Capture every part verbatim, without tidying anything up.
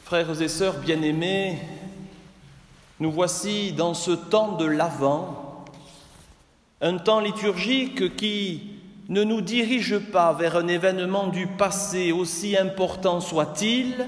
Frères et sœurs bien-aimés, nous voici dans ce temps de l'Avent, un temps liturgique qui ne nous dirige pas vers un événement du passé, aussi important soit-il,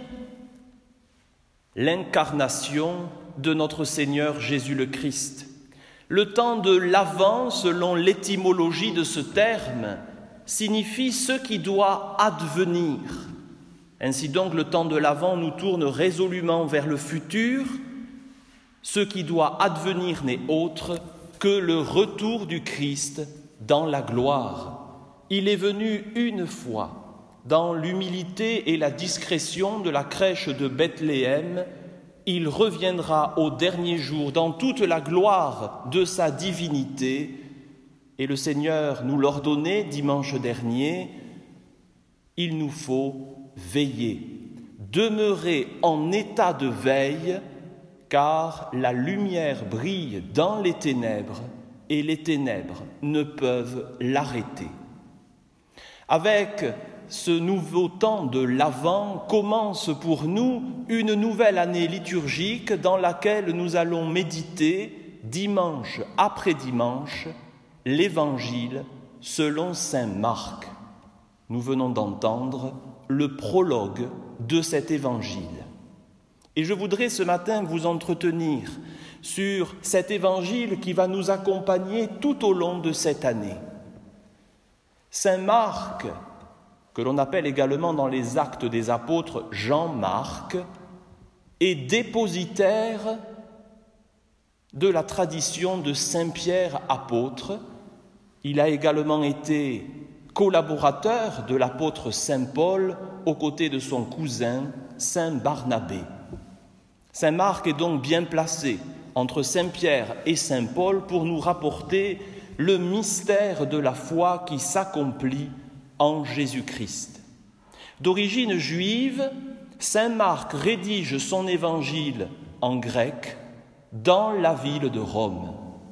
l'incarnation de notre Seigneur Jésus le Christ. Le temps de l'Avent, selon l'étymologie de ce terme, signifie ce qui doit advenir. Ainsi donc, le temps de l'Avent nous tourne résolument vers le futur. Ce qui doit advenir n'est autre que le retour du Christ dans la gloire. Il est venu une fois, dans l'humilité et la discrétion de la crèche de Bethléem. Il reviendra au dernier jour dans toute la gloire de sa divinité. Et le Seigneur nous l'ordonnait dimanche dernier, il nous faut veiller, demeurer en état de veille, car la lumière brille dans les ténèbres et les ténèbres ne peuvent l'arrêter. Avec ce nouveau temps de l'Avent commence pour nous une nouvelle année liturgique dans laquelle nous allons méditer dimanche après dimanche l'Évangile selon saint Marc. Nous venons d'entendre le prologue de cet Évangile. Et je voudrais ce matin vous entretenir sur cet Évangile qui va nous accompagner tout au long de cette année. Saint Marc, que l'on appelle également dans les Actes des Apôtres Jean-Marc, est dépositaire de la tradition de Saint Pierre apôtre. Il a également été collaborateur de l'apôtre Saint Paul aux côtés de son cousin Saint Barnabé. Saint Marc est donc bien placé entre Saint Pierre et Saint Paul pour nous rapporter le mystère de la foi qui s'accomplit en Jésus-Christ. D'origine juive, Saint Marc rédige son évangile en grec dans la ville de Rome.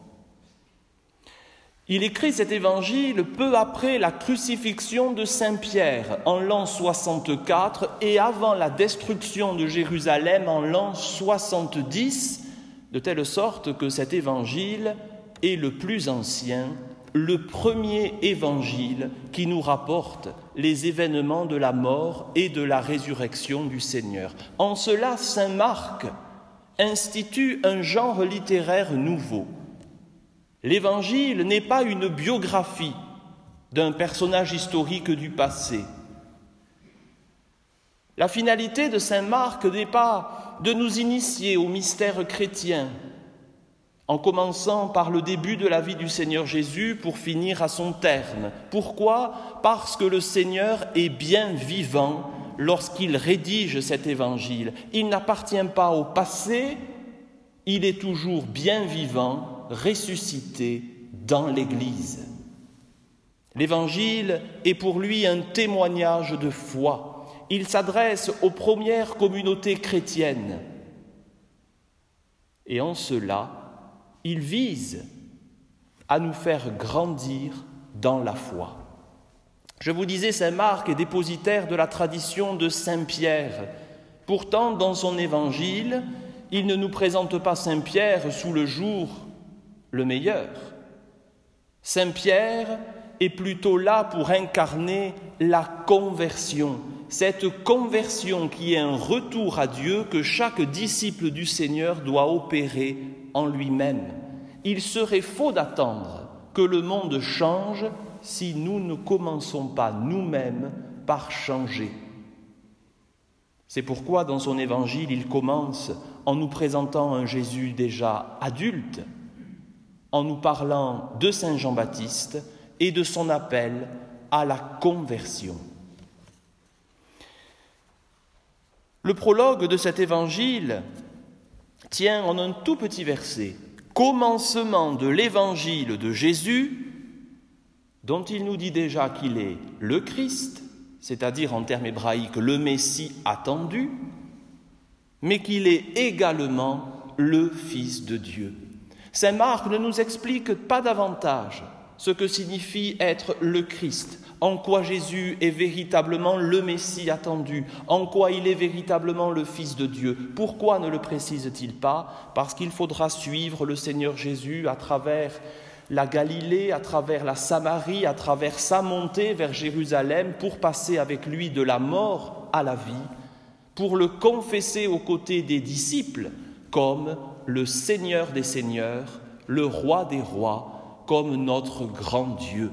Il écrit cet évangile peu après la crucifixion de Saint Pierre en l'an soixante-quatre et avant la destruction de Jérusalem en l'an soixante-dix, de telle sorte que cet évangile est le plus ancien, le premier évangile qui nous rapporte les événements de la mort et de la résurrection du Seigneur. En cela, Saint Marc institue un genre littéraire nouveau. L'Évangile n'est pas une biographie d'un personnage historique du passé. La finalité de saint Marc n'est pas de nous initier au mystère chrétien, en commençant par le début de la vie du Seigneur Jésus pour finir à son terme. Pourquoi ? Parce que le Seigneur est bien vivant lorsqu'il rédige cet Évangile. Il n'appartient pas au passé, il est toujours bien vivant, ressuscité dans l'Église. L'Évangile est pour lui un témoignage de foi. Il s'adresse aux premières communautés chrétiennes. Et en cela, il vise à nous faire grandir dans la foi. Je vous disais, saint Marc est dépositaire de la tradition de saint Pierre. Pourtant, dans son Évangile, il ne nous présente pas saint Pierre sous le jour le meilleur. Saint Pierre est plutôt là pour incarner la conversion, cette conversion qui est un retour à Dieu que chaque disciple du Seigneur doit opérer en lui-même. Il serait faux d'attendre que le monde change si nous ne commençons pas nous-mêmes par changer. C'est pourquoi dans son évangile, il commence en nous présentant un Jésus déjà adulte, en nous parlant de saint Jean-Baptiste et de son appel à la conversion. Le prologue de cet évangile tient en un tout petit verset, commencement de l'évangile de Jésus, dont il nous dit déjà qu'il est le Christ, c'est-à-dire en termes hébraïques le Messie attendu, mais qu'il est également le Fils de Dieu. Saint Marc ne nous explique pas davantage ce que signifie être le Christ, en quoi Jésus est véritablement le Messie attendu, en quoi il est véritablement le Fils de Dieu. Pourquoi ne le précise-t-il pas? Parce qu'il faudra suivre le Seigneur Jésus à travers la Galilée, à travers la Samarie, à travers sa montée vers Jérusalem, pour passer avec lui de la mort à la vie, pour le confesser aux côtés des disciples comme le Seigneur des Seigneurs, le Roi des Rois, comme notre grand Dieu.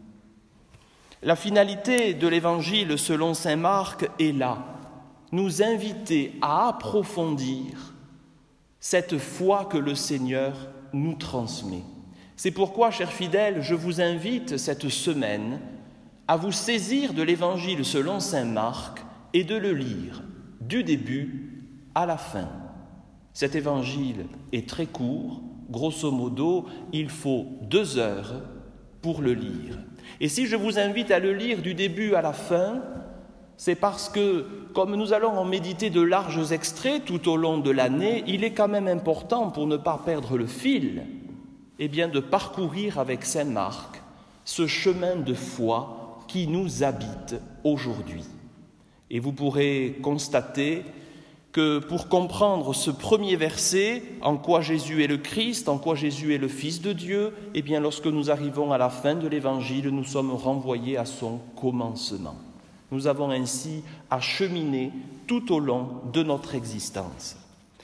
La finalité de l'Évangile selon saint Marc est là, nous inviter à approfondir cette foi que le Seigneur nous transmet. C'est pourquoi, chers fidèles, je vous invite cette semaine à vous saisir de l'Évangile selon saint Marc et de le lire du début à la fin. Cet Évangile est très court, grosso modo, il faut deux heures pour le lire. Et si je vous invite à le lire du début à la fin, c'est parce que, comme nous allons en méditer de larges extraits tout au long de l'année, il est quand même important, pour ne pas perdre le fil, eh bien de parcourir avec saint Marc ce chemin de foi qui nous habite aujourd'hui. Et vous pourrez constater que pour comprendre ce premier verset, en quoi Jésus est le Christ, en quoi Jésus est le Fils de Dieu, eh bien lorsque nous arrivons à la fin de l'Évangile, nous sommes renvoyés à son commencement. Nous avons ainsi à cheminer tout au long de notre existence.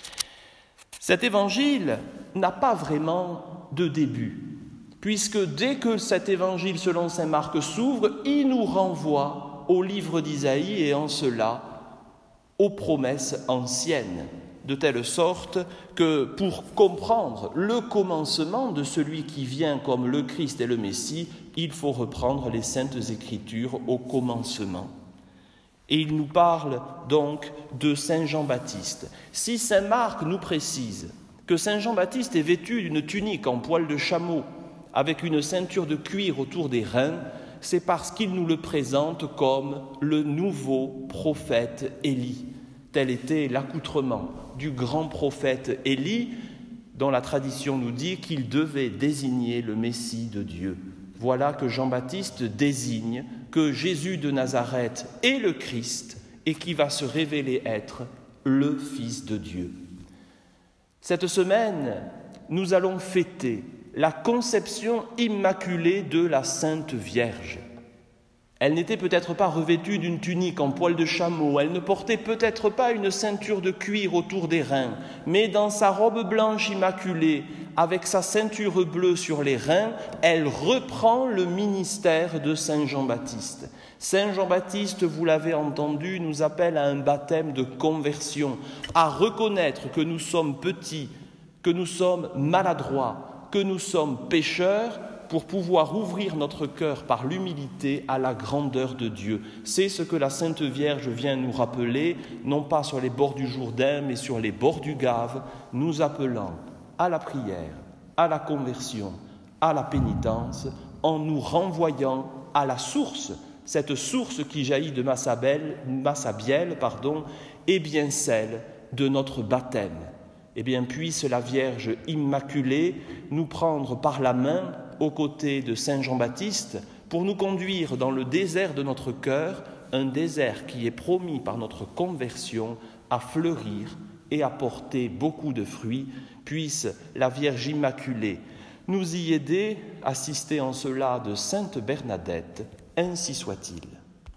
Cet Évangile n'a pas vraiment de début, puisque dès que cet Évangile selon saint Marc s'ouvre, il nous renvoie au livre d'Isaïe et en cela aux promesses anciennes, de telle sorte que pour comprendre le commencement de celui qui vient comme le Christ et le Messie, il faut reprendre les Saintes Écritures au commencement. Et il nous parle donc de saint Jean-Baptiste. Si saint Marc nous précise que saint Jean-Baptiste est vêtu d'une tunique en poil de chameau, avec une ceinture de cuir autour des reins, c'est parce qu'il nous le présente comme le nouveau prophète Élie. Tel était l'accoutrement du grand prophète Élie, dont la tradition nous dit qu'il devait désigner le Messie de Dieu. Voilà que Jean-Baptiste désigne que Jésus de Nazareth est le Christ et qui va se révéler être le Fils de Dieu. Cette semaine, nous allons fêter la conception immaculée de la Sainte Vierge. Elle n'était peut-être pas revêtue d'une tunique en poil de chameau, elle ne portait peut-être pas une ceinture de cuir autour des reins, mais dans sa robe blanche immaculée, avec sa ceinture bleue sur les reins, elle reprend le ministère de saint Jean-Baptiste. Saint Jean-Baptiste, vous l'avez entendu, nous appelle à un baptême de conversion, à reconnaître que nous sommes petits, que nous sommes maladroits, que nous sommes pécheurs, pour pouvoir ouvrir notre cœur par l'humilité à la grandeur de Dieu. C'est ce que la Sainte Vierge vient nous rappeler, non pas sur les bords du Jourdain, mais sur les bords du Gave, nous appelant à la prière, à la conversion, à la pénitence, en nous renvoyant à la source, cette source qui jaillit de Massabielle, Massabielle, pardon, est bien celle de notre baptême. Eh bien, puisse la Vierge Immaculée nous prendre par la main aux côtés de saint Jean-Baptiste pour nous conduire dans le désert de notre cœur, un désert qui est promis par notre conversion à fleurir et à porter beaucoup de fruits. Puisse la Vierge Immaculée nous y aider, assister en cela de sainte Bernadette, ainsi soit-il.